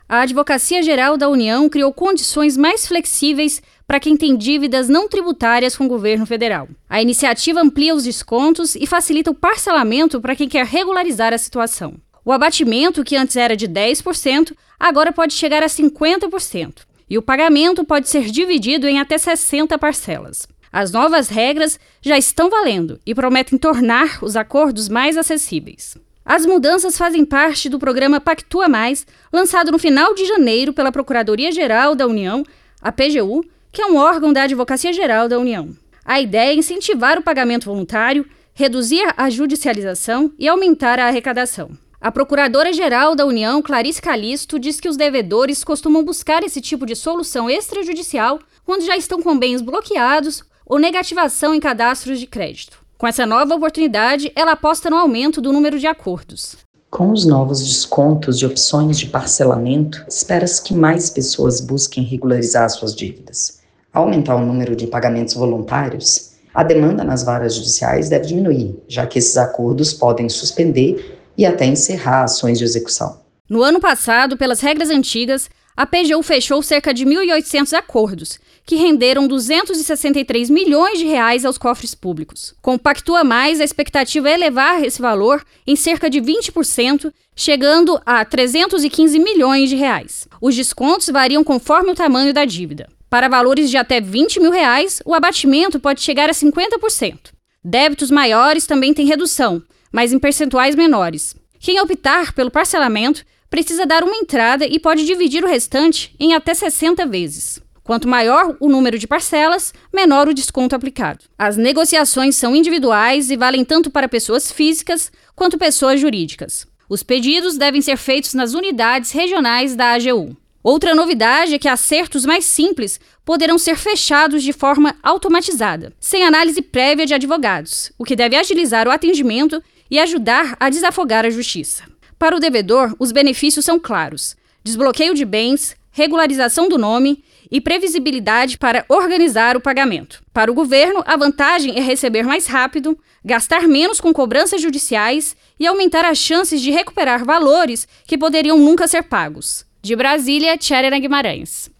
a Advocacia Geral da União criou condições mais flexíveis para quem tem dívidas não tributárias com o governo federal. A iniciativa amplia os descontos e facilita o parcelamento para quem quer regularizar a situação. O abatimento, que antes era de 10%, agora pode chegar a 50%. E o pagamento pode ser dividido em até 60 parcelas. As novas regras já estão valendo e prometem tornar os acordos mais acessíveis. As mudanças fazem parte do programa Pactua Mais, lançado no final de janeiro pela Procuradoria-Geral da União, a PGU, que é um órgão da Advocacia Geral da União. A ideia é incentivar o pagamento voluntário, reduzir a judicialização e aumentar a arrecadação. A Procuradora-Geral da União, Clarice Calisto, diz que os devedores costumam buscar esse tipo de solução extrajudicial quando já estão com bens bloqueados ou negativação em cadastros de crédito. Com essa nova oportunidade, ela aposta no aumento do número de acordos. Com os novos descontos e opções de parcelamento, espera-se que mais pessoas busquem regularizar suas dívidas. Ao aumentar o número de pagamentos voluntários, a demanda nas varas judiciais deve diminuir, já que esses acordos podem suspender e até encerrar ações de execução. No ano passado, pelas regras antigas, a PGU fechou cerca de 1.800 acordos, que renderam 263 milhões de reais aos cofres públicos. Com o Pactua Mais, a expectativa é elevar esse valor em cerca de 20%, chegando a 315 milhões de reais. Os descontos variam conforme o tamanho da dívida. Para valores de até 20 mil reais, o abatimento pode chegar a 50%. Débitos maiores também têm redução, mas em percentuais menores. Quem optar pelo parcelamento precisa dar uma entrada e pode dividir o restante em até 60 vezes. Quanto maior o número de parcelas, menor o desconto aplicado. As negociações são individuais e valem tanto para pessoas físicas quanto pessoas jurídicas. Os pedidos devem ser feitos nas unidades regionais da AGU. Outra novidade é que acertos mais simples poderão ser fechados de forma automatizada, sem análise prévia de advogados, o que deve agilizar o atendimento e ajudar a desafogar a justiça. Para o devedor, os benefícios são claros: desbloqueio de bens, regularização do nome e previsibilidade para organizar o pagamento. Para o governo, a vantagem é receber mais rápido, gastar menos com cobranças judiciais e aumentar as chances de recuperar valores que poderiam nunca ser pagos. De Brasília, Tcherena Guimarães.